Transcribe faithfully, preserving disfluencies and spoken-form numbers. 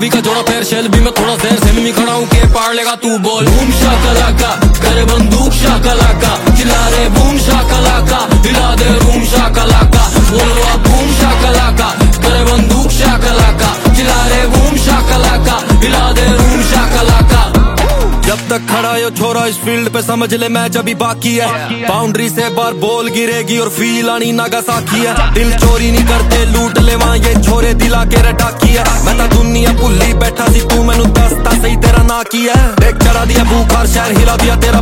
बॉबी का जोड़ा पैर शेल भी मैं थोड़ा जहर से में खड़ा हूँ के पार लेगा तू बोल। बूम शाकलाका करे बंदूक शाकलाका, चिल्ला रे बूम शाकलाका, हिला दे रूम शाकलाका, बोलवा बूम शाकलाका करे बंदूक शाकलाका, चिल्ला रे बूम शाकलाका, हिला दे रूम शाकलाका। जब तक खड़ा यो छोरा इस फील्ड पे समझ ले मैच अभी बाकी है, बाउंड्री से बार बॉल गिरेगी और फील आनी नागासाकी है। दिल चोरी नहीं करते लूट ले वहां ये छोरे दिला के रटाकी है। मैं तो दुनिया भुल्ली बैठा सी तू मैनू दसता सही तेरा ना की है। देख चढ़ा दिया बुखार शहर हिला दिया तेरा